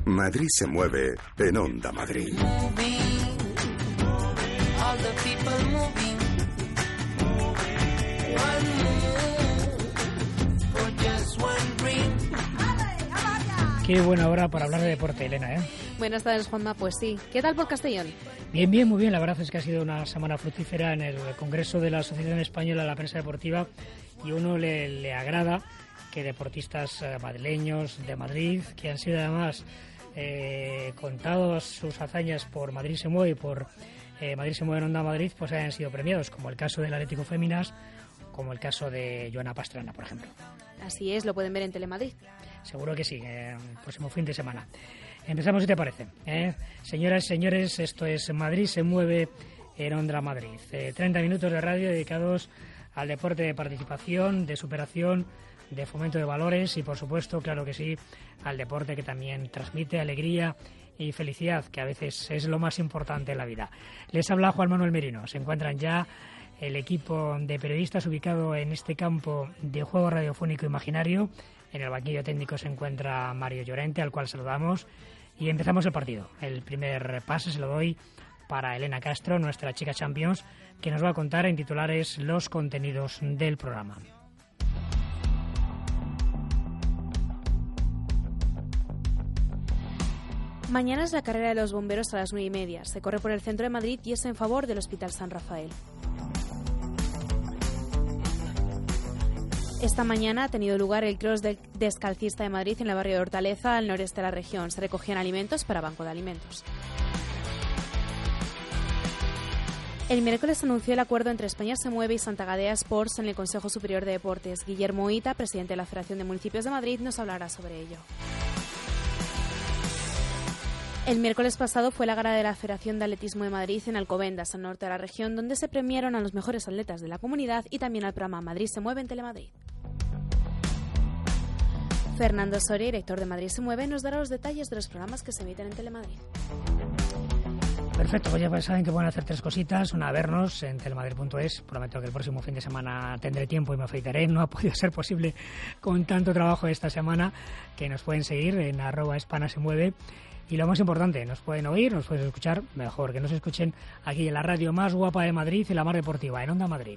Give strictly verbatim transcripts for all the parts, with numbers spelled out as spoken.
Madrid se mueve en Onda Madrid. Qué buena hora para hablar de deporte, Elena, ¿eh? Buenas tardes, Juanma. Pues sí. ¿Qué tal por Castellón? Bien, bien, muy bien. La verdad es que ha sido una semana fructífera en el Congreso de la Asociación Española de la Prensa Deportiva y uno le, le agrada que deportistas madrileños de Madrid, que han sido además eh, contados sus hazañas por Madrid se mueve y por eh, Madrid se mueve en Onda Madrid, pues hayan sido premiados, como el caso del Atlético Féminas, como el caso de Joana Pastrana, por ejemplo. Así es, lo pueden ver en Telemadrid. Seguro que sí, eh, el próximo fin de semana. Empezamos, si te parece. ¿eh? Señoras y señores, esto es Madrid se mueve en Onda Madrid. Eh, treinta minutos de radio dedicados al deporte de participación, de superación, de fomento de valores y, por supuesto, claro que sí, al deporte que también transmite alegría y felicidad, que a veces es lo más importante en la vida. Les habla Juan Manuel Merino. Se encuentran ya el equipo de periodistas ubicado en este campo de juego radiofónico imaginario. En el banquillo técnico se encuentra Mario Llorente, al cual saludamos, y empezamos el partido. El primer pase se lo doy para Elena Castro, nuestra chica Champions, que nos va a contar en titulares los contenidos del programa. Mañana es la carrera de los bomberos a las nueve y media. Se corre por el centro de Madrid y es en favor del Hospital San Rafael. Esta mañana ha tenido lugar el Cross del Descalcista de Madrid en el barrio de Hortaleza, al noreste de la región. Se recogían alimentos para Banco de Alimentos. El miércoles anunció el acuerdo entre España se mueve y Santa Gadea Sports en el Consejo Superior de Deportes. Guillermo Hita, presidente de la Federación de Municipios de Madrid, nos hablará sobre ello. El miércoles pasado fue la gala de la Federación de Atletismo de Madrid en Alcobendas, al norte de la región, donde se premiaron a los mejores atletas de la comunidad y también al programa Madrid se mueve en Telemadrid. Fernando Soria, director de Madrid se mueve, nos dará los detalles de los programas que se emiten en Telemadrid. Perfecto, pues ya saben que pueden hacer tres cositas. Una, vernos en telemadrid punto es. Prometo que el próximo fin de semana tendré tiempo y me afeitaré. No ha podido ser posible con tanto trabajo esta semana, que nos pueden seguir en arroba hispana se mueve. Y lo más importante, nos pueden oír, nos pueden escuchar, mejor que nos escuchen aquí en la radio más guapa de Madrid y la más deportiva, en Onda Madrid.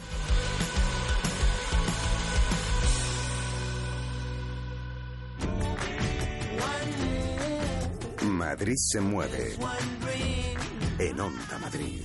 Madrid se mueve en Onda Madrid.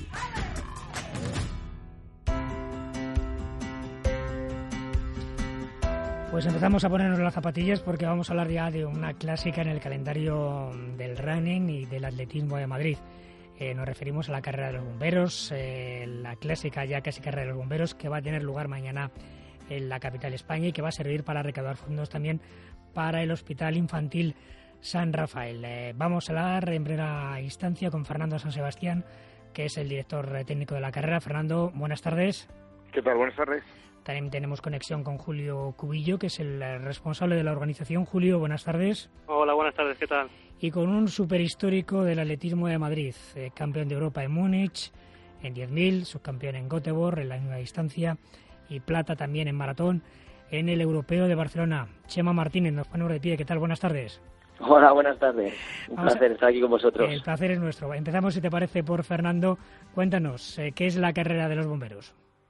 Pues empezamos a ponernos las zapatillas porque vamos a hablar ya de una clásica en el calendario del running y del atletismo de Madrid. Eh, nos referimos a la carrera de los bomberos, eh, la clásica ya casi carrera de los bomberos, que va a tener lugar mañana en la capital de España y que va a servir para recaudar fondos también para el Hospital Infantil San Rafael. Eh, vamos a hablar en primera instancia con Fernando San Sebastián, que es el director técnico de la carrera. Fernando, buenas tardes. ¿Qué tal? Buenas tardes. También tenemos conexión con Julio Cubillo, que es el responsable de la organización. Julio, buenas tardes. Hola, buenas tardes, ¿qué tal? Y con un superhistórico del atletismo de Madrid, eh, campeón de Europa en Múnich, en diez mil, subcampeón en Göteborg, en la misma distancia, y plata también en maratón, en el Europeo de Barcelona. Chema Martínez, nos ponemos de pie. ¿Qué tal? Buenas tardes. Hola, buenas tardes. Un Vamos placer a... estar aquí con vosotros. El placer es nuestro. Empezamos, si te parece, por Fernando. Cuéntanos, eh, ¿qué es la carrera de los bomberos?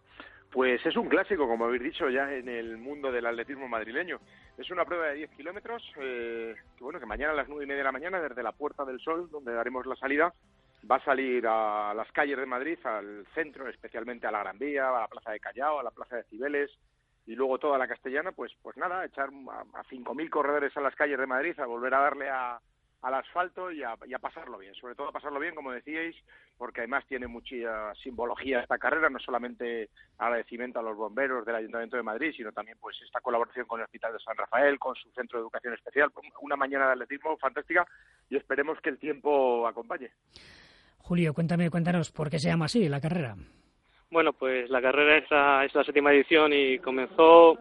Pues es un clásico, como habéis dicho, ya en el mundo del atletismo madrileño. Es una prueba de diez kilómetros, eh, que bueno, que mañana a las nueve y media de la mañana, desde la Puerta del Sol, donde daremos la salida, va a salir a las calles de Madrid, al centro, especialmente a la Gran Vía, a la Plaza de Callao, a la Plaza de Cibeles, y luego toda la Castellana, pues pues nada, echar a, a cinco mil corredores a las calles de Madrid, a volver a darle a, al asfalto y a, y a pasarlo bien, sobre todo a pasarlo bien, como decíais, porque además tiene mucha simbología esta carrera, no solamente agradecimiento a los bomberos del Ayuntamiento de Madrid, sino también pues esta colaboración con el Hospital de San Rafael, con su centro de educación especial, una mañana de atletismo fantástica y esperemos que el tiempo acompañe. Julio, cuéntame, cuéntanos, ¿por qué se llama así la carrera? Bueno, pues la carrera es la, es la séptima edición y comenzó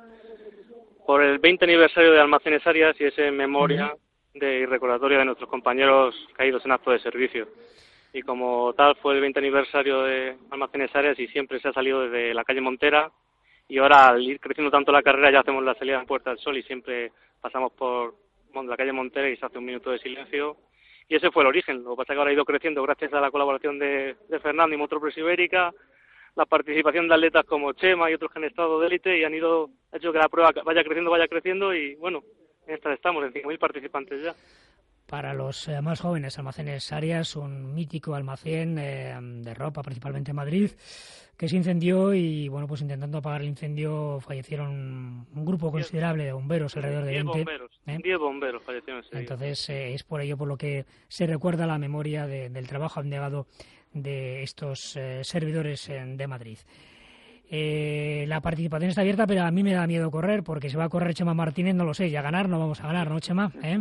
por el veinte aniversario de Almacenes Arias y es en memoria uh-huh. de y recordatorio de nuestros compañeros caídos en acto de servicio. Y como tal fue el veinte aniversario de Almacenes Arias y siempre se ha salido desde la calle Montera y ahora al ir creciendo tanto la carrera ya hacemos la salida en Puerta del Sol y siempre pasamos por de la calle Montera y se hace un minuto de silencio. Y ese fue el origen. Lo que pasa es que ahora ha ido creciendo gracias a la colaboración de, de Fernando y Motopress Ibérica, la participación de atletas como Chema y otros que han estado de élite y han ido, ha hecho que la prueba vaya creciendo, vaya creciendo y bueno, en esta estamos, en cinco mil participantes ya. Para los eh, más jóvenes, Almacenes Arias, un mítico almacén eh, de ropa, principalmente en Madrid, que se incendió y, bueno, pues intentando apagar el incendio fallecieron un grupo considerable de bomberos, alrededor de diez veinte. bomberos, ¿eh? diez bomberos fallecieron ese día. Entonces, eh, es por ello por lo que se recuerda la memoria de, del trabajo abnegado de estos eh, servidores eh, de Madrid. Eh, la participación está abierta, pero a mí me da miedo correr, porque si va a correr Chema Martínez, no lo sé, ya ganar no vamos a ganar, ¿no, Chema? ¿Eh?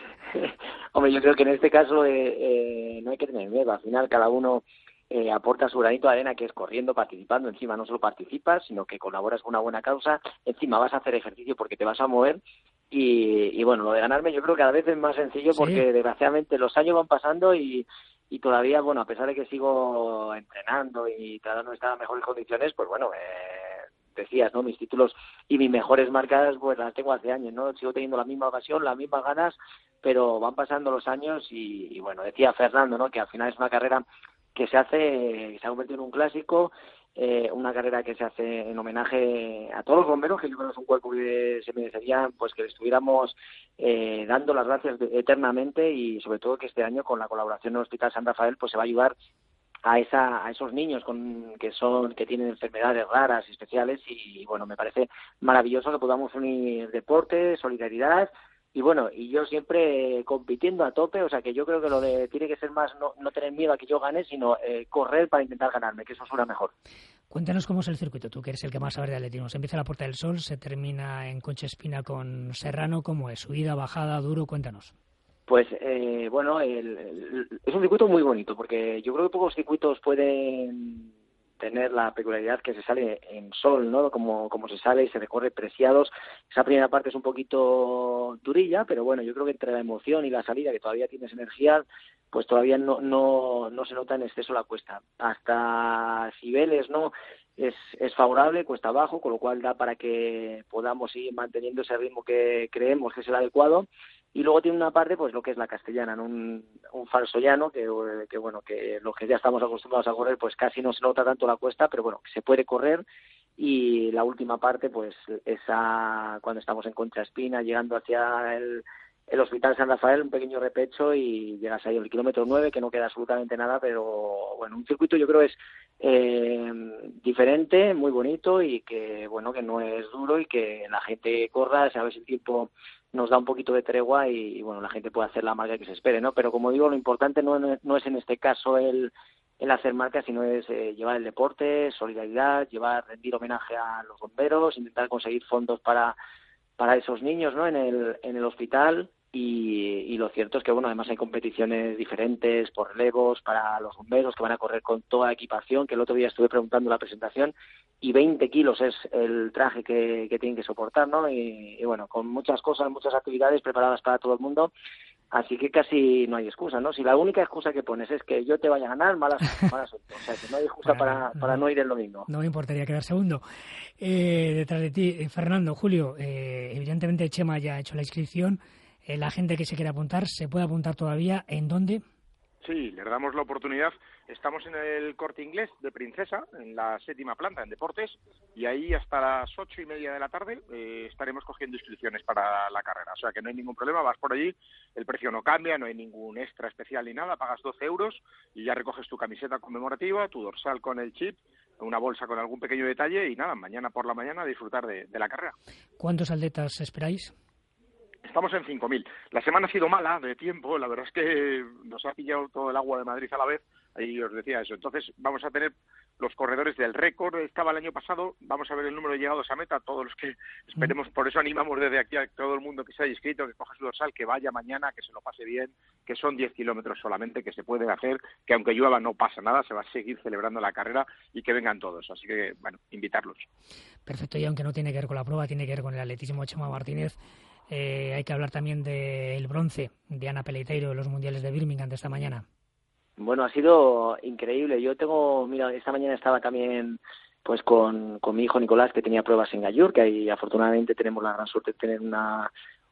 Hombre, yo creo que en este caso eh, eh, no hay que tener miedo. Al final cada uno eh, aporta su granito de arena, que es corriendo, participando. Encima no solo participas, sino que colaboras con una buena causa. Encima vas a hacer ejercicio porque te vas a mover. Y, y bueno, lo de ganarme yo creo que cada vez es más sencillo, porque sí, desgraciadamente los años van pasando y, y todavía, bueno, a pesar de que sigo entrenando y tratando de estar en mejores condiciones, pues bueno, eh, decías, ¿no? Mis títulos y mis mejores marcas, pues las tengo hace años, ¿no? Sigo teniendo la misma pasión, las mismas ganas, pero van pasando los años y, y bueno, decía Fernando, ¿no? Que al final es una carrera que se hace, que se ha convertido en un clásico, eh, una carrera que se hace en homenaje a todos los bomberos, que yo creo que es un cuerpo que se merecería, pues que le estuviéramos eh, dando las gracias de, eternamente, y sobre todo que este año con la colaboración del Hospital San Rafael pues se va a ayudar a esa a esos niños con que son que tienen enfermedades raras y especiales, y, y bueno, me parece maravilloso que podamos unir deporte, solidaridad. Y bueno, y yo siempre compitiendo a tope, o sea que yo creo que lo de tiene que ser más no, no tener miedo a que yo gane, sino eh, correr para intentar ganarme, que eso suena mejor. Cuéntanos cómo es el circuito, tú que eres el que más sabe de atletismo. Se empieza en la Puerta del Sol, se termina en Concha Espina con Serrano, ¿cómo es? Subida, bajada, duro, cuéntanos. Pues eh, bueno, el, el, es un circuito muy bonito, porque yo creo que pocos circuitos pueden tener la peculiaridad que se sale en sol, ¿no? Como, como se sale y se recorre Preciados. Esa primera parte es un poquito durilla, pero bueno, yo creo que entre la emoción y la salida, que todavía tienes energía, pues todavía no no no se nota en exceso la cuesta. Hasta Cibeles, ¿no? Es, es favorable, cuesta abajo, con lo cual da para que podamos ir manteniendo ese ritmo que creemos que es el adecuado. Y luego tiene una parte, pues lo que es la castellana, ¿no? un, un falso llano, que, que bueno, que los que ya estamos acostumbrados a correr, pues casi no se nota tanto la cuesta, pero bueno, se puede correr. Y la última parte, pues esa cuando estamos en Concha Espina, llegando hacia el, el Hospital San Rafael, un pequeño repecho y llegas ahí al kilómetro nueve, que no queda absolutamente nada, pero bueno, un circuito yo creo es eh, diferente, muy bonito, y que bueno, que no es duro y que la gente corra, sabes, el tiempo nos da un poquito de tregua y, y bueno, la gente puede hacer la marca que se espere, ¿no? Pero como digo, lo importante no, no es en este caso el, el hacer marca, sino es eh, llevar el deporte, solidaridad, llevar, rendir homenaje a los bomberos, intentar conseguir fondos para para esos niños, ¿no? En el en el hospital. Y, y lo cierto es que, bueno, además hay competiciones diferentes por relevos para los bomberos que van a correr con toda equipación, que el otro día estuve preguntando en la presentación, y veinte kilos es el traje que, que tienen que soportar, ¿no? Y, y bueno, con muchas cosas, muchas actividades preparadas para todo el mundo, así que casi no hay excusa, ¿no? Si la única excusa que pones es que yo te vaya a ganar, mala, mala suerte. O sea, que no hay excusa para, para no ir el domingo. No me importaría quedar segundo. Eh, detrás de ti, eh, Fernando, Julio, eh, evidentemente Chema ya ha hecho la inscripción. Eh, la gente que se quiere apuntar, ¿se puede apuntar todavía? ¿En dónde? Sí, les damos la oportunidad. Estamos en el Corte Inglés de Princesa, en la séptima planta, en Deportes, y ahí hasta las ocho y media de la tarde eh, estaremos cogiendo inscripciones para la carrera. O sea que no hay ningún problema, vas por allí, el precio no cambia, no hay ningún extra especial ni nada, pagas doce euros y ya recoges tu camiseta conmemorativa, tu dorsal con el chip, una bolsa con algún pequeño detalle y nada, mañana por la mañana a disfrutar de, de la carrera. ¿Cuántos atletas esperáis? Estamos en cinco mil. La semana ha sido mala de tiempo, la verdad es que nos ha pillado todo el agua de Madrid a la vez, ahí os decía eso. Entonces vamos a tener los corredores del récord, estaba el año pasado, vamos a ver el número de llegados a meta, todos los que esperemos, por eso animamos desde aquí a todo el mundo que se haya inscrito, que coja su dorsal, que vaya mañana, que se lo pase bien, que son diez kilómetros solamente, que se pueden hacer, que aunque llueva no pasa nada, se va a seguir celebrando la carrera y que vengan todos. Así que, bueno, invitarlos. Perfecto, y aunque no tiene que ver con la prueba, tiene que ver con el atletismo de Chema Martínez. Eh, hay que hablar también del bronce de Ana Peleiteiro de los mundiales de Birmingham de esta mañana. Bueno, ha sido increíble. Yo tengo, mira, esta mañana estaba también pues con, con mi hijo Nicolás, que tenía pruebas en Gallur, que ahí afortunadamente tenemos la gran suerte de tener una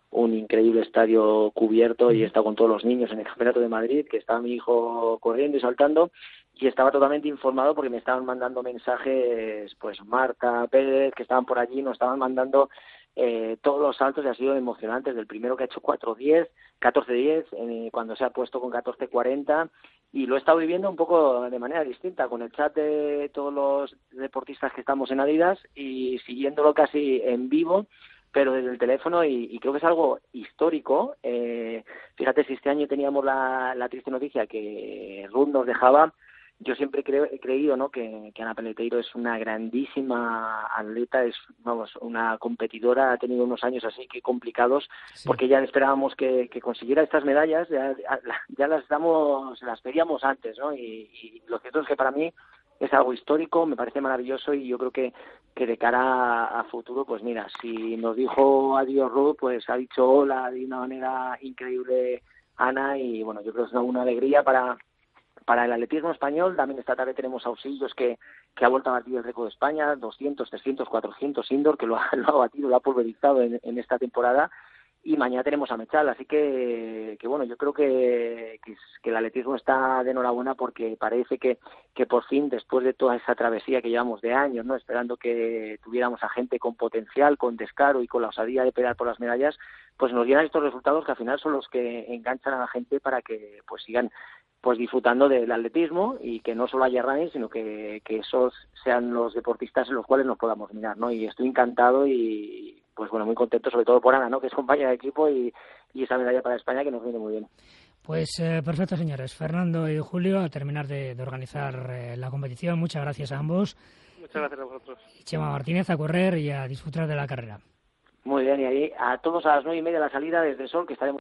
un increíble estadio cubierto y he estado con todos los niños en el Campeonato de Madrid, que estaba mi hijo corriendo y saltando, y estaba totalmente informado porque me estaban mandando mensajes, pues Marta, Pérez, que estaban por allí, nos estaban mandando eh, todos los saltos, y ha sido emocionante, desde el primero que ha hecho cuatro diez, catorce diez, eh, cuando se ha puesto con catorce cuarenta, y lo he estado viviendo un poco de manera distinta, con el chat de todos los deportistas que estamos en Adidas y siguiéndolo casi en vivo, pero desde el teléfono, y, y creo que es algo histórico. Eh, fíjate, si este año teníamos la, la triste noticia que Ruth nos dejaba, yo siempre creo, he creído, ¿no?, que, que Ana Peleteiro es una grandísima atleta, es, vamos, una competidora, ha tenido unos años así que complicados, sí, porque ya esperábamos que, que consiguiera estas medallas, ya, ya las damos, las pedíamos antes, ¿no? Y, y lo cierto es que para mí es algo histórico, me parece maravilloso, y yo creo que, que de cara a, a futuro, pues mira, si nos dijo adiós Ruth, pues ha dicho hola de una manera increíble Ana, y bueno, yo creo que es una, una alegría para para el atletismo español. También esta tarde tenemos a Ausillos, que, que ha vuelto a batir el récord de España, doscientos, trescientos, cuatrocientos indoor, que lo ha, lo ha batido, lo ha pulverizado en, en esta temporada. Y mañana tenemos a Mechal, así que, que bueno, yo creo que, que, que el atletismo está de enhorabuena, porque parece que, que por fin, después de toda esa travesía que llevamos de años, ¿no?, esperando que tuviéramos a gente con potencial, con descaro y con la osadía de pelear por las medallas, pues nos llegan estos resultados que al final son los que enganchan a la gente para que pues sigan pues disfrutando del atletismo, y que no solo haya running, sino que, que esos sean los deportistas en los cuales nos podamos mirar, ¿no? Y estoy encantado y, pues bueno, muy contento, sobre todo por Ana, ¿no?, que es compañera de equipo, y, y esa medalla para España que nos viene muy bien. Pues eh, perfecto, señores. Fernando y Julio, a terminar de, de organizar eh, la competición. Muchas gracias a ambos. Muchas gracias a vosotros. Y Chema Martínez, a correr y a disfrutar de la carrera. Muy bien, y ahí a todos a las nueve y media la salida desde Sol, que estaremos...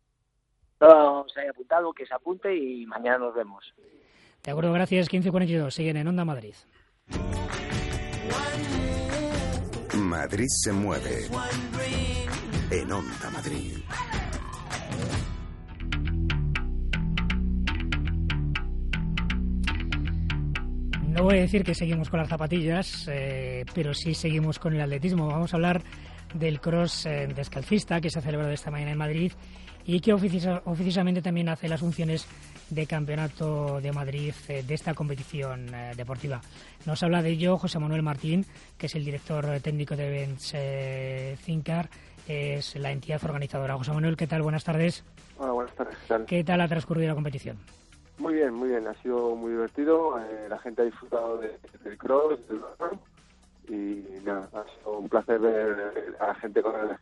Todo se haya apuntado, que se apunte, y mañana nos vemos. De acuerdo, gracias. quince cuarenta y dos, siguen en Onda Madrid. Madrid se mueve en Onda Madrid. No voy a decir que seguimos con las zapatillas, eh, pero sí seguimos con el atletismo. Vamos a hablar del cross eh, descalcista, que se ha celebrado esta mañana en Madrid, y que ofici- oficiosamente también hace las funciones de Campeonato de Madrid eh, de esta competición eh, deportiva. Nos habla de ello José Manuel Martín, que es el director técnico de Events eh, Cincar, es la entidad organizadora. José Manuel, ¿qué tal? Buenas tardes. Hola, buenas tardes. ¿Qué tal? ¿Qué tal ha transcurrido la competición? Muy bien, muy bien. Ha sido muy divertido. Eh, la gente ha disfrutado de, del cross, del run, y nada, ha sido un placer ver a la gente con el...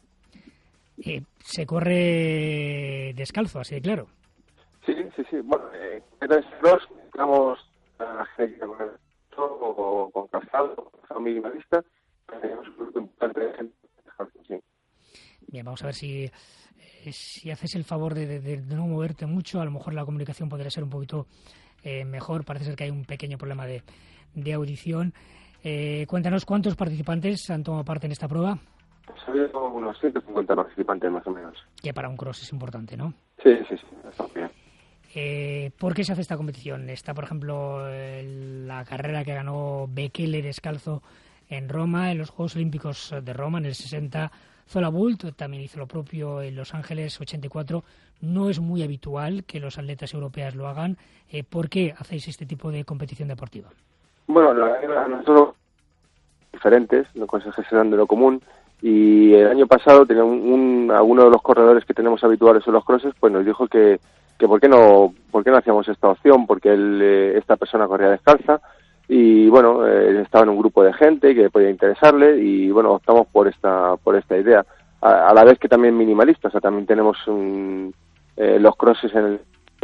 Eh, se corre descalzo, así de claro. Sí, sí, sí. Bueno, eh, en el cross estamos a la gente con el o con calzado, calzado minimalista. Tenemos un grupo importante de gente descalzo, sí. Bien, vamos a ver si eh, si haces el favor de, de, de no moverte mucho. A lo mejor la comunicación podría ser un poquito eh, mejor. Parece ser que hay un pequeño problema de, de audición. Eh, cuéntanos, ¿cuántos participantes han tomado parte en esta prueba? Pues ha habido como unos ciento cincuenta participantes más o menos. Que para un cross es importante, ¿no? Sí, sí, sí, está bien. Eh, ¿Por qué se hace esta competición? Está, por ejemplo, el, la carrera que ganó Bekele descalzo en Roma, en los Juegos Olímpicos de Roma, en el sesenta. Zola Bult también hizo lo propio en Los Ángeles, ochenta y cuatro. No es muy habitual que los atletas europeas lo hagan. Eh, ¿Por qué hacéis este tipo de competición deportiva? Bueno, la, nosotros diferentes, no consejos de lo común, y el año pasado tenía un, un, alguno de los corredores que tenemos habituales en los crosses, pues nos dijo que, que por qué no por qué no hacíamos esta opción, porque él, eh, esta persona corría descalza, y bueno, eh, estaba en un grupo de gente que podía interesarle, y bueno, optamos por esta por esta idea, a, a la vez que también minimalista. O sea, también tenemos un, eh, los crosses en el...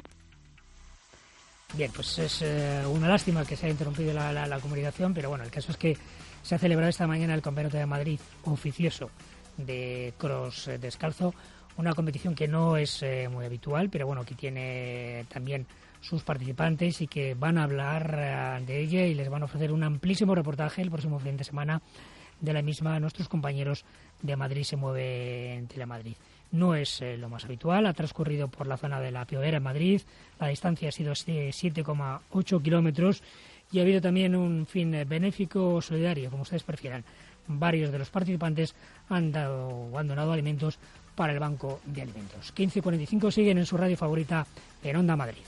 Bien, pues es eh, una lástima que se haya interrumpido la, la, la comunicación, pero bueno, el caso es que se ha celebrado esta mañana el Campeonato de Madrid oficioso de cross eh, descalzo, una competición que no es eh, muy habitual, pero bueno, que tiene también sus participantes y que van a hablar uh, de ella y les van a ofrecer un amplísimo reportaje el próximo fin de semana de la misma a nuestros compañeros de Madrid se mueve en Telemadrid. No es eh, lo más habitual, ha transcurrido por la zona de la Piodera en Madrid, la distancia ha sido siete coma ocho kilómetros y ha habido también un fin benéfico o solidario, como ustedes prefieran. varios de los participantes han dado o han donado alimentos para el Banco de Alimentos. quince y cuarenta y cinco siguen en su radio favorita en Onda Madrid.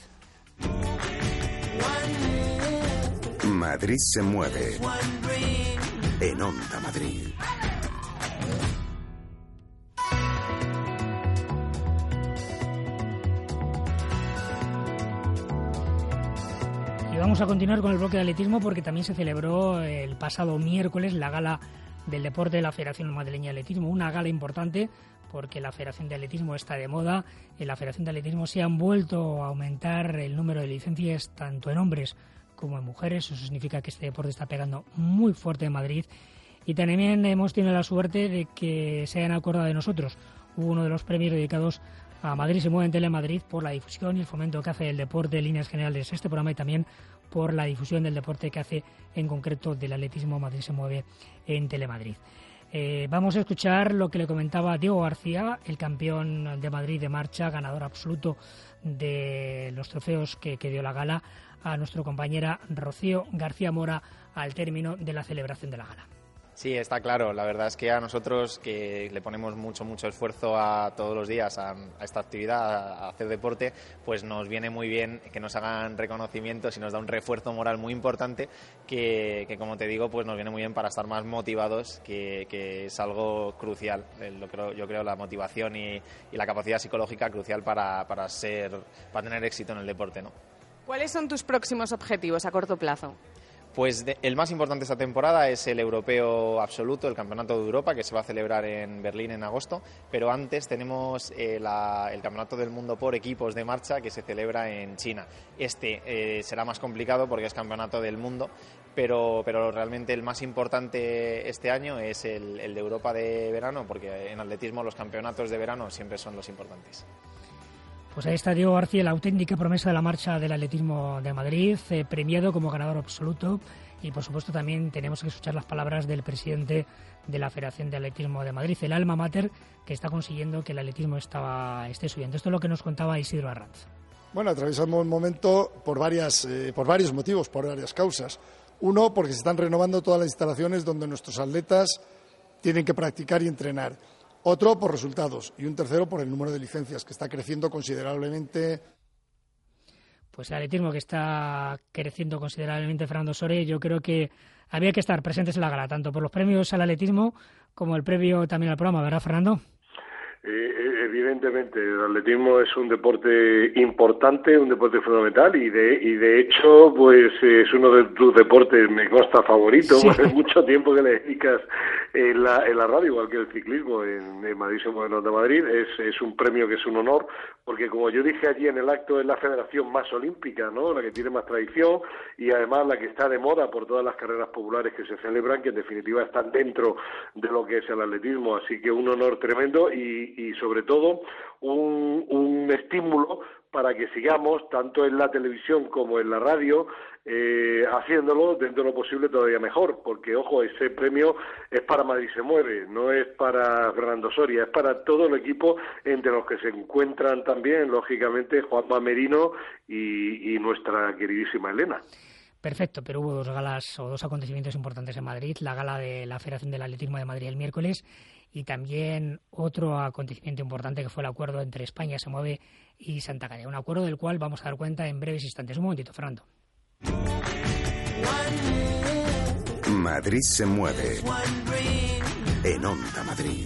Madrid se mueve en Onda Madrid. Y vamos a continuar con el bloque de atletismo porque también se celebró el pasado miércoles la gala del deporte de la Federación Madrileña de Atletismo, una gala importante porque la Federación de Atletismo está de moda. En la Federación de Atletismo se han vuelto a aumentar el número de licencias tanto en hombres como en mujeres. Eso significa que este deporte está pegando muy fuerte en Madrid. Y también hemos tenido la suerte de que se hayan acordado de nosotros. Hubo uno de los premios dedicados a Madrid se mueve en Telemadrid por la difusión y el fomento que hace el deporte en líneas generales este programa, y también por la difusión del deporte que hace en concreto del atletismo Madrid se mueve en Telemadrid. Eh, vamos a escuchar lo que le comentaba Diego García, el campeón de Madrid de marcha, ganador absoluto de los trofeos que, que dio la gala, a nuestra compañera Rocío García Mora al término de la celebración de la gala. Sí, está claro. La verdad es que a nosotros, que le ponemos mucho, mucho esfuerzo a todos los días a, a esta actividad, a hacer deporte, pues nos viene muy bien que nos hagan reconocimientos y nos da un refuerzo moral muy importante que, que como te digo, pues nos viene muy bien para estar más motivados, que, que es algo crucial. Lo creo, yo creo la motivación y, y la capacidad psicológica crucial para, para, ser, para tener éxito en el deporte, ¿no? ¿Cuáles son tus próximos objetivos a corto plazo? Pues de, el más importante esta temporada es el europeo absoluto, el Campeonato de Europa, que se va a celebrar en Berlín en agosto, pero antes tenemos eh, la, el Campeonato del Mundo por equipos de marcha, que se celebra en China. Este eh, será más complicado porque es Campeonato del Mundo, pero, pero realmente el más importante este año es el, el de Europa de verano, porque en atletismo los campeonatos de verano siempre son los importantes. Pues ahí está Diego García, la auténtica promesa de la marcha del atletismo de Madrid, eh, premiado como ganador absoluto. Y por supuesto también tenemos que escuchar las palabras del presidente de la Federación de Atletismo de Madrid, el alma mater que está consiguiendo que el atletismo estaba, esté subiendo. Esto es lo que nos contaba Isidro Arranz. Bueno, atravesamos un momento por, varias, eh, por varios motivos, por varias causas. Uno, porque se están renovando todas las instalaciones donde nuestros atletas tienen que practicar y entrenar. Otro por resultados y un tercero por el número de licencias, que está creciendo considerablemente. Pues el atletismo que está creciendo considerablemente, Fernando Sore. Yo creo que había que estar presentes en la gala, tanto por los premios al atletismo como el previo también al programa, ¿verdad, Fernando? Eh, evidentemente, el atletismo es un deporte importante, un deporte fundamental y de y de hecho, pues es uno de tus deportes, me consta, favorito. Sí. Hace mucho tiempo que le dedicas en la, en la radio, igual que el ciclismo en, en Madrid se mueve en Madrid. Es, es un premio que es un honor, porque como yo dije allí en el acto, es la federación más olímpica, ¿no? La que tiene más tradición y además la que está de moda por todas las carreras populares que se celebran, que en definitiva están dentro de lo que es el atletismo. Así que un honor tremendo y y sobre todo un, un estímulo para que sigamos, tanto en la televisión como en la radio, eh, haciéndolo dentro de lo posible todavía mejor, porque, ojo, ese premio es para Madrid se mueve, no es para Fernando Soria, es para todo el equipo, entre los que se encuentran también, lógicamente, Juanma Merino y, y nuestra queridísima Elena. Perfecto, pero hubo dos galas o dos acontecimientos importantes en Madrid, la gala de la Federación del Atletismo de Madrid el miércoles y también otro acontecimiento importante que fue el acuerdo entre España se mueve y Santa Calle, un acuerdo del cual vamos a dar cuenta en breves instantes. Un momentito, Fernando. Madrid se mueve en Onda Madrid.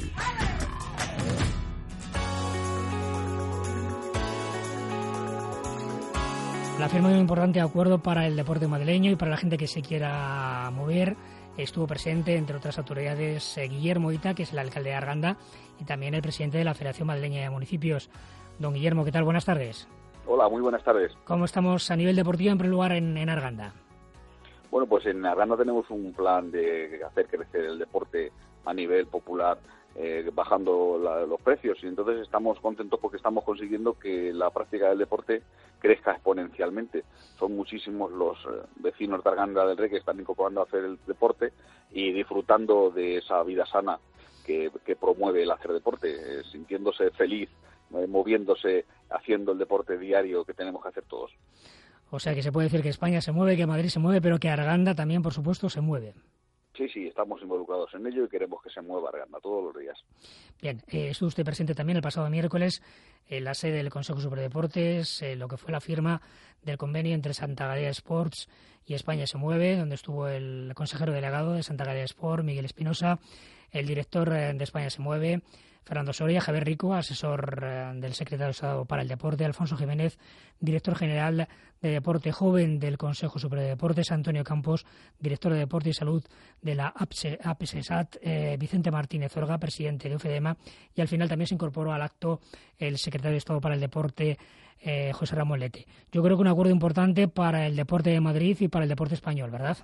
La firma de un importante acuerdo para el deporte madrileño y para la gente que se quiera mover. Estuvo presente, entre otras autoridades, eh, Guillermo Ita, que es el alcalde de Arganda, y también el presidente de la Federación Madrileña de Municipios. Don Guillermo, ¿qué tal? Buenas tardes. Hola, muy buenas tardes. ¿Cómo estamos a nivel deportivo, en primer lugar, en, en Arganda? Bueno, pues en Arganda tenemos un plan de hacer crecer el deporte a nivel popular, eh, bajando la, los precios, y entonces estamos contentos porque estamos consiguiendo que la práctica del deporte crezca exponencialmente. Son muchísimos los eh, vecinos de Arganda del Rey que están incorporando a hacer el deporte y disfrutando de esa vida sana que, que promueve el hacer deporte, eh, sintiéndose feliz, eh, moviéndose, haciendo el deporte diario que tenemos que hacer todos. O sea que se puede decir que España se mueve, que Madrid se mueve, pero que Arganda también, por supuesto, se mueve. Sí, sí, estamos involucrados en ello y queremos que se mueva Arganda todos los días. Bien, eh, estuvo usted presente también el pasado miércoles en la sede del Consejo Superior de Deportes, eh, lo que fue la firma del convenio entre Santa Gadea Sports y España se mueve, donde estuvo el consejero delegado de Santa Gadea Sport, Miguel Espinosa, el director eh, de España se mueve, Fernando Soria, Javier Rico, asesor eh, del secretario de Estado para el Deporte, Alfonso Jiménez, director general de Deporte Joven del Consejo Superior de Deportes, Antonio Campos, director de Deporte y Salud de la APSESAT, eh, Vicente Martínez Orga, presidente de UFEDEMA, y al final también se incorporó al acto el secretario de Estado para el Deporte, eh, José Ramón Lete. Yo creo que un acuerdo importante para el deporte de Madrid y para el deporte español, ¿verdad?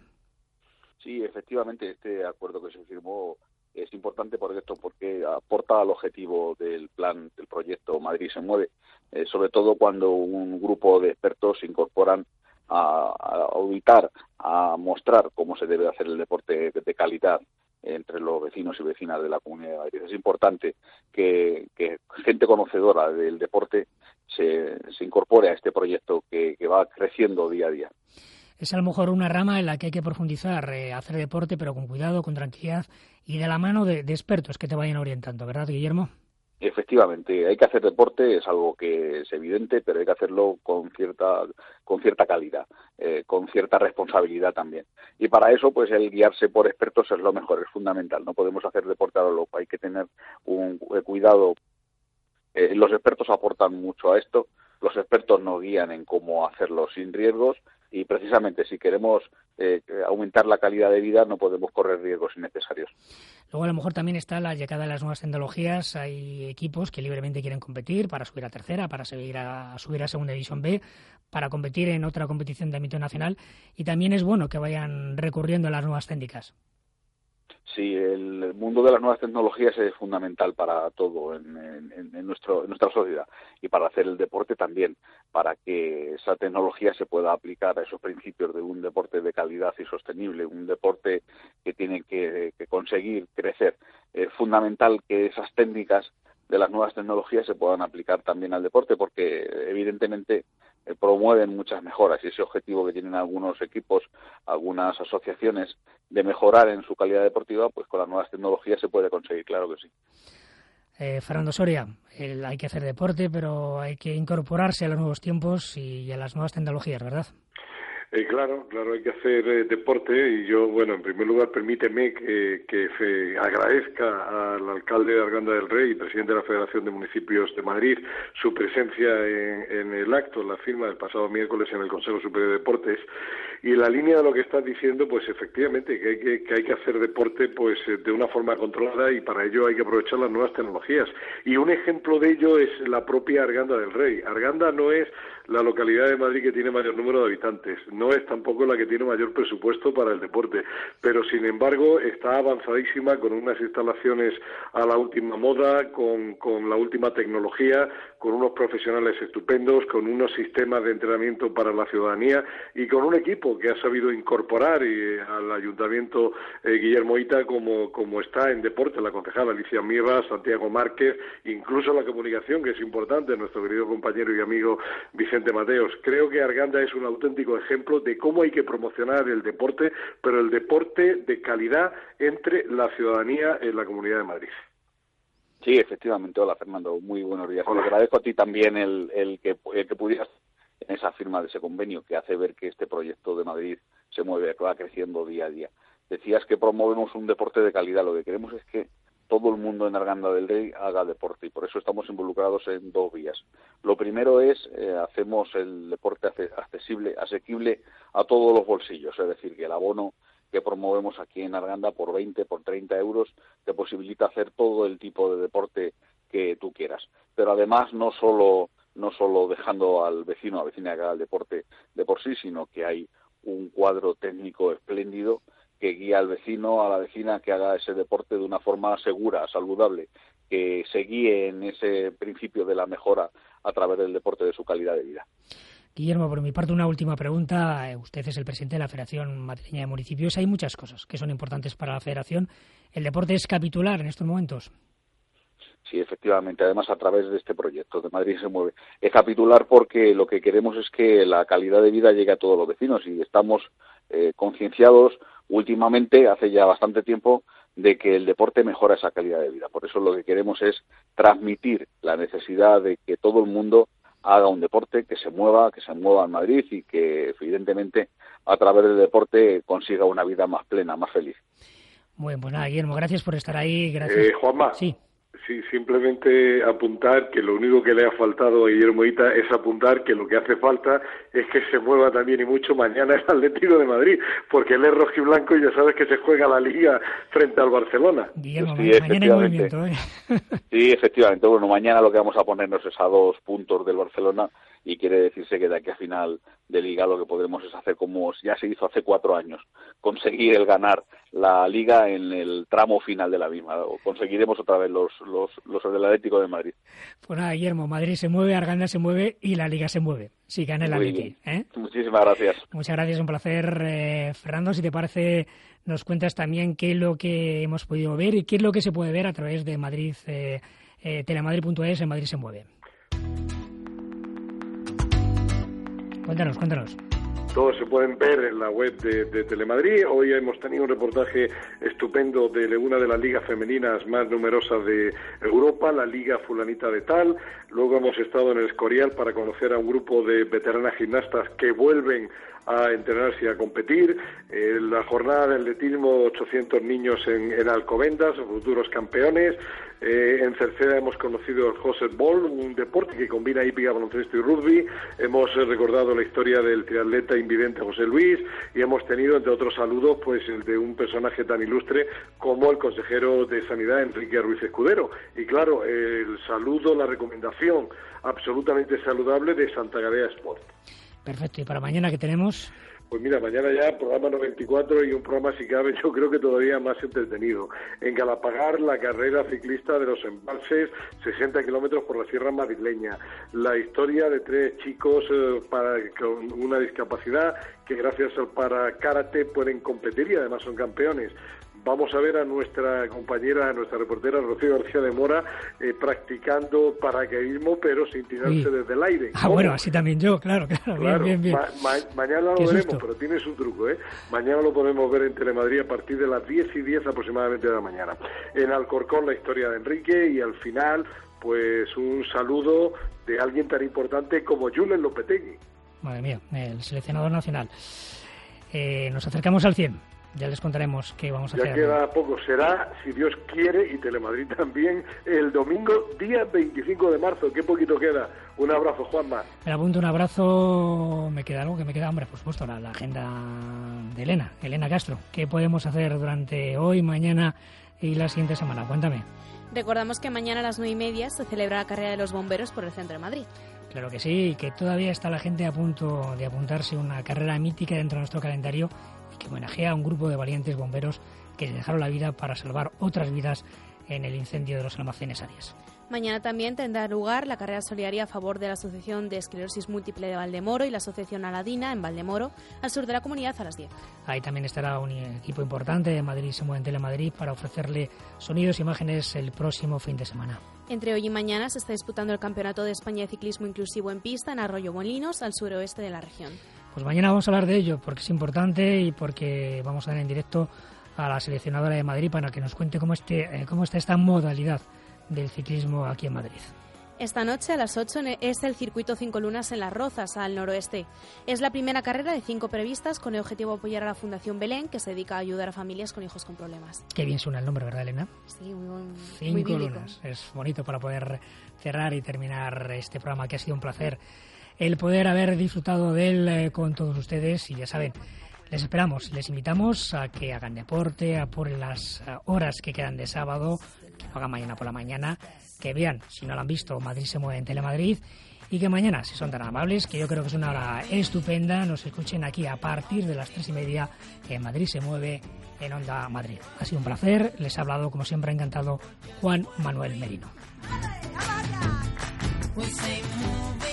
Sí, efectivamente, este acuerdo que se firmó es importante por esto, porque aporta al objetivo del plan, del proyecto Madrid se mueve, eh, sobre todo cuando un grupo de expertos se incorporan a, a auditar, a mostrar cómo se debe hacer el deporte de, de calidad entre los vecinos y vecinas de la Comunidad de Madrid. Es importante que, que gente conocedora del deporte se, se incorpore a este proyecto que, que va creciendo día a día. Es a lo mejor una rama en la que hay que profundizar, eh, hacer deporte, pero con cuidado, con tranquilidad y de la mano de, de expertos que te vayan orientando, ¿verdad, Guillermo? Efectivamente, hay que hacer deporte, es algo que es evidente, pero hay que hacerlo con cierta con cierta calidad, eh, con cierta responsabilidad también. Y para eso, pues el guiarse por expertos es lo mejor, es fundamental. No podemos hacer deporte a lo loco, hay que tener un cuidado. Eh, los expertos aportan mucho a esto, los expertos nos guían en cómo hacerlo sin riesgos. Y precisamente si queremos eh, aumentar la calidad de vida no podemos correr riesgos innecesarios. Luego a lo mejor también está la llegada de las nuevas tecnologías. Hay equipos que libremente quieren competir para subir a tercera, para seguir a, a subir a segunda división B, para competir en otra competición de ámbito nacional. Y también es bueno que vayan recurriendo a las nuevas técnicas. Sí, el mundo de las nuevas tecnologías es fundamental para todo en, en, en, nuestro, en nuestra sociedad y para hacer el deporte también, para que esa tecnología se pueda aplicar a esos principios de un deporte de calidad y sostenible, un deporte que tiene que, que conseguir crecer. Es fundamental que esas técnicas de las nuevas tecnologías se puedan aplicar también al deporte porque evidentemente eh, promueven muchas mejoras y ese objetivo que tienen algunos equipos, algunas asociaciones de mejorar en su calidad deportiva, pues con las nuevas tecnologías se puede conseguir, claro que sí. Eh, Fernando Soria, el, hay que hacer deporte, pero hay que incorporarse a los nuevos tiempos y a las nuevas tecnologías, ¿verdad? Eh, claro, claro, hay que hacer eh, deporte y yo, bueno, en primer lugar, permíteme que, que se agradezca al alcalde de Arganda del Rey y presidente de la Federación de Municipios de Madrid su presencia en, en el acto, en la firma del pasado miércoles en el Consejo Superior de Deportes. Y la línea de lo que estás diciendo, pues efectivamente, que hay que, que hay que hacer deporte pues de una forma controlada y para ello hay que aprovechar las nuevas tecnologías. Y un ejemplo de ello es la propia Arganda del Rey. Arganda no es la localidad de Madrid que tiene mayor número de habitantes, no es tampoco la que tiene mayor presupuesto para el deporte, pero sin embargo está avanzadísima con unas instalaciones a la última moda, con, con la última tecnología, con unos profesionales estupendos, con unos sistemas de entrenamiento para la ciudadanía y con un equipo que ha sabido incorporar eh, al Ayuntamiento eh, Guillermo Ita como, como está en deporte, la concejala Alicia Mirra, Santiago Márquez, incluso la comunicación, que es importante, nuestro querido compañero y amigo Vicente Mateos. Creo que Arganda es un auténtico ejemplo de cómo hay que promocionar el deporte, pero el deporte de calidad entre la ciudadanía en la Comunidad de Madrid. Sí, efectivamente. Hola, Fernando. Muy buenos días. Te agradezco a ti también el, el, que, el que pudieras en esa firma de ese convenio que hace ver que este proyecto de Madrid se mueve, que va creciendo día a día. Decías que promovemos un deporte de calidad. Lo que queremos es que todo el mundo en Arganda del Rey haga deporte y por eso estamos involucrados en dos vías. Lo primero es, eh, hacemos el deporte accesible, asequible a todos los bolsillos, es decir, que el abono que promovemos aquí en Arganda por veinte, por treinta euros, te posibilita hacer todo el tipo de deporte que tú quieras. Pero además no solo, no solo dejando al vecino o a vecina que haga el deporte de por sí, sino que hay un cuadro técnico espléndido que guía al vecino, a la vecina que haga ese deporte de una forma segura, saludable, que se guíe en ese principio de la mejora a través del deporte de su calidad de vida. Guillermo, por mi parte, una última pregunta. Usted es el presidente de la Federación Madrileña de Municipios. Hay muchas cosas que son importantes para la Federación. ¿El deporte es capitular en estos momentos? Sí, efectivamente. Además, a través de este proyecto de Madrid se mueve. Es capitular porque lo que queremos es que la calidad de vida llegue a todos los vecinos y estamos eh, concienciados últimamente, hace ya bastante tiempo, de que el deporte mejora esa calidad de vida. Por eso lo que queremos es transmitir la necesidad de que todo el mundo haga un deporte, que se mueva, que se mueva en Madrid y que evidentemente a través del deporte consiga una vida más plena, más feliz. Bueno, pues nada, Guillermo, gracias por estar ahí. Gracias. Eh, Juanma. Sí. Sí, simplemente apuntar que lo único que le ha faltado a Guillermo Hita es apuntar que lo que hace falta es que se mueva también y mucho mañana el Atlético de Madrid, porque él es rojiblanco y ya sabes que se juega la Liga frente al Barcelona. Guillermo, sí, mañana hay movimiento, ¿eh? Sí, efectivamente. Bueno, mañana lo que vamos a ponernos es a dos puntos del Barcelona y quiere decirse que de aquí a final de Liga lo que podremos es hacer como ya se hizo hace cuatro años, conseguir el ganar la Liga en el tramo final de la misma. O conseguiremos otra vez los, los, los del Atlético de Madrid. Pues nada, Guillermo, Madrid se mueve, Arganda se mueve y la Liga se mueve. Sí, gana el Atleti, ¿eh? Muchísimas gracias. Muchas gracias, un placer. Eh, Fernando, si te parece, nos cuentas también qué es lo que hemos podido ver y qué es lo que se puede ver a través de Madrid, eh, eh, telemadrid punto es, en Madrid se mueve. Cuéntanos, cuéntanos. Todos se pueden ver en la web de, de Telemadrid. Hoy hemos tenido un reportaje estupendo de una de las ligas femeninas más numerosas de Europa, la Liga Fulanita de Tal. Luego hemos estado en el Escorial para conocer a un grupo de veteranas gimnastas que vuelven a entrenarse y a competir. Eh, la jornada de atletismo, ochocientos niños en, en Alcobendas, futuros campeones. Eh, en Cerceda hemos conocido el Joseph Ball, un deporte que combina hípica, baloncesto y rugby. Hemos eh, recordado la historia del triatleta invidente José Luis y hemos tenido, entre otros saludos, pues el de un personaje tan ilustre como el consejero de Sanidad, Enrique Ruiz Escudero. Y claro, el saludo, la recomendación absolutamente saludable de Santa Gadea Sport. Perfecto. ¿Y para mañana qué tenemos? Pues mira, mañana ya programa noventa y cuatro y un programa, si cabe, yo creo que todavía más entretenido. En Galapagar, la carrera ciclista de los embalses, sesenta kilómetros por la Sierra Madrileña. La historia de tres chicos eh, para, con una discapacidad que gracias al para karate pueden competir y además son campeones. Vamos a ver a nuestra compañera, a nuestra reportera Rocío García de Mora eh, practicando paracaidismo, pero sin tirarse sí. desde el aire. Ah, ¿cómo? Bueno, así también yo, claro, claro, claro. bien, bien, bien. Ma- ma- mañana lo Qué veremos, susto. pero tiene su truco, ¿eh? Mañana lo podemos ver en Telemadrid a partir de las diez y diez aproximadamente de la mañana. En Alcorcón, la historia de Enrique y al final, pues un saludo de alguien tan importante como Julen Lopetegui. Madre mía, el seleccionador nacional. Eh, nos acercamos al cien. Ya les contaremos qué vamos a ya hacer. Ya queda poco. Será, si Dios quiere, y Telemadrid también, el domingo, día veinticinco de marzo. Qué poquito queda. Un abrazo, Juanma. Me apunto un abrazo. ¿Me queda algo que me queda? Hombre, por supuesto, la, la agenda de Elena, Elena Castro. ¿Qué podemos hacer durante hoy, mañana y la siguiente semana? Cuéntame. Recordamos que mañana a las nueve y media se celebra la carrera de los bomberos por el centro de Madrid. Claro que sí, que todavía está la gente a punto de apuntarse a una carrera mítica dentro de nuestro calendario que homenajea a un grupo de valientes bomberos que se dejaron la vida para salvar otras vidas en el incendio de los almacenes Arias. Mañana también tendrá lugar la carrera solidaria a favor de la Asociación de Esclerosis Múltiple de Valdemoro y la Asociación Aladina en Valdemoro, al sur de la comunidad, a las diez. Ahí también estará un equipo importante de Madrid se mueve en Telemadrid para ofrecerle sonidos e imágenes el próximo fin de semana. Entre hoy y mañana se está disputando el Campeonato de España de Ciclismo Inclusivo en pista en Arroyo Molinos, al suroeste de la región. Pues mañana vamos a hablar de ello porque es importante y porque vamos a ver en directo a la seleccionadora de Madrid para que nos cuente cómo, este, cómo está esta modalidad del ciclismo aquí en Madrid. Esta noche a las ocho es el circuito Cinco Lunas en Las Rozas, al noroeste. Es la primera carrera de cinco previstas con el objetivo de apoyar a la Fundación Belén, que se dedica a ayudar a familias con hijos con problemas. Qué bien suena el nombre, ¿verdad, Elena? Sí, muy, muy, Cinco muy bíblico. Lunas. Es bonito para poder cerrar y terminar este programa, que ha sido un placer el poder haber disfrutado de él eh, con todos ustedes. Y ya saben, les esperamos, les invitamos a que hagan deporte, a por las uh, horas que quedan de sábado, que lo hagan mañana por la mañana, que vean, si no lo han visto, Madrid se mueve en Telemadrid, y que mañana, si son tan amables, que yo creo que es una hora estupenda, nos escuchen aquí a partir de las tres y media en Madrid se mueve en Onda Madrid. Ha sido un placer, les ha hablado, como siempre, encantado, Juan Manuel Merino. We say move it.